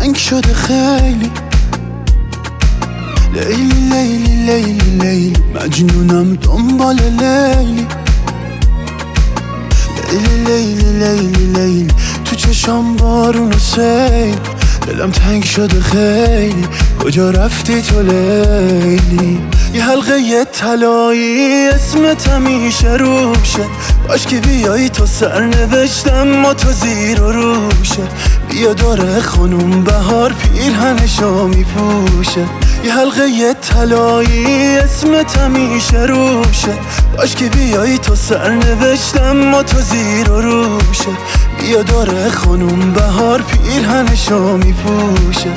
تنگ شده خیلی. لیلی لیلی لیلی لیلی مجنونم دنبال لیلی. لیلی لیلی لیلی لیلی تو چشام بارون و سیل. دلم تنگ شده خیلی، کجا رفتی تو لیلی؟ یه حلقه طلایی اسمت همیشه روشه، باش که بیایی تو سرنوشتم ما تو زیر و روشه. بیا داره خانوم بهار پیرهنشو میپوشه. یه حلقه طلایی اسمت همیشه روشه، باش که بیایی تو سرنوشتم ما تو زیر و روشه. بیا داره خانوم بهار پیرهنشو میپوشه.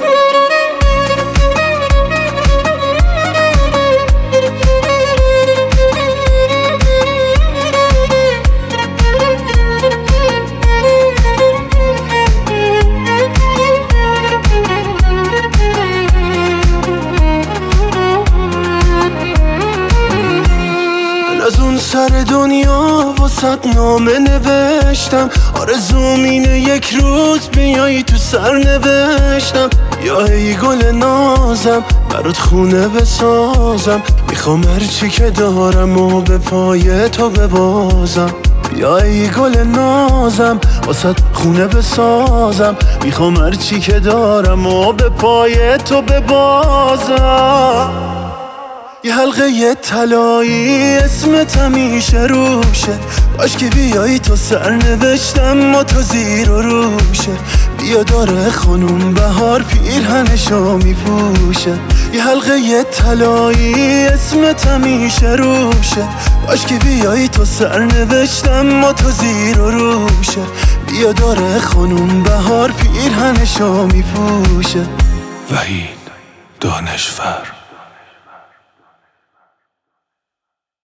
از اون سر دنیا واسط نامه نوشتم، آرزوم اینه یک روز بیایی تو سر نوشتم. یا ای گل نازم برات خونه بسازم، میخوام هرچی که دارم و به پای تو ببازم. یا ای گل نازم واسط خونه بسازم، میخوام هرچی که دارم و به پای تو ببازم. یه حلقه طلایی اسمت همیشه روشه، باش که بیایی تو سرنوشتم ما تو زیر و روشه. بیا داره خانوم بهار پیرهنشو میپوشه. یه حلقه طلایی اسمت همیشه روشه، باش که بیایی تو سرنوشتم ما تو زیر و روشه. بیا داره خانوم بهار پیرهنشو میپوشه. وحید دانشفر